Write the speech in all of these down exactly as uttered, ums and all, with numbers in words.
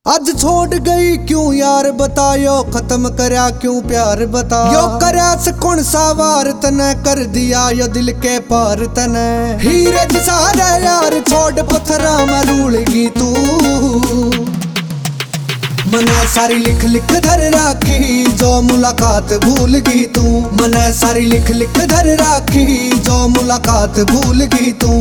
आज छोड़ गई क्यों यार बतायो, खत्म करया क्यों प्यार बता। यो करया से कौन सा वार तने कर दिया यो दिल के पार तने। हीरे सारे यार छोड़ पत्थरा में रूलगी तू। मने सारी लिख लिख धर राखी जो मुलाकात भूल गई तू। मने सारी लिख लिख धर राखी जो मुलाकात भूल गई तू।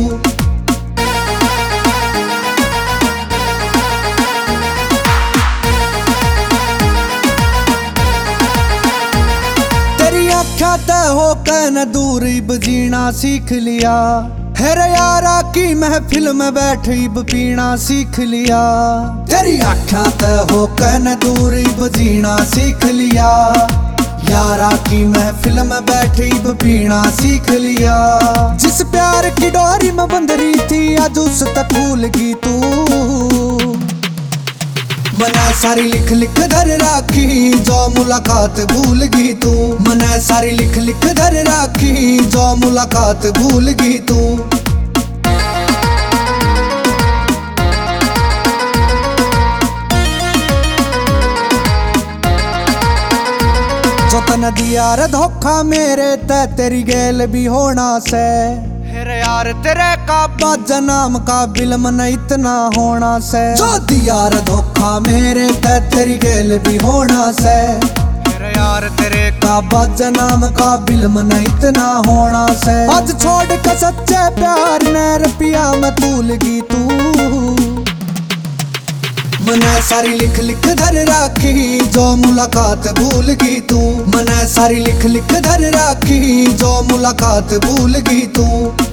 ख्याता हो कहना दूर इब जीना सीख लिया। हेरे यारा की महफिल में बैठ इब पीना सीख लिया। तेरी आख्या ते हो कहना दूर इब जीना सीख लिया। यारा की महफिल में बैठ इब पीना सीख लिया। जिस प्यार की डोरी में बंध रही थी आज उस तक भूल गई तू। मने सारी लिख लिख धर राखी जो मुलाकात भूल गई तू। मने सारी लिख लिख धर राखी जो मुलाकात भूल गई तू। जो तन दिया रे धोखा मेरे ते तेरी गैल भी होना से। हेरे यार तेरे का जनाम का बिल मन इतना होना से। जो दिया रे धोखा मेरे ते तेरी गेल भी होना से। हेरे यार तेरे का जनाम का बिल मन इतना होना से। आज छोड़ के सच्चे प्यार ने रुपया में तूल गई तू। मने सारी लिख लिख धर राखी जो मुलाकात भूल गई तू। मने सारी लिख लिख धर राखी जो मुलाकात भूल गई तू।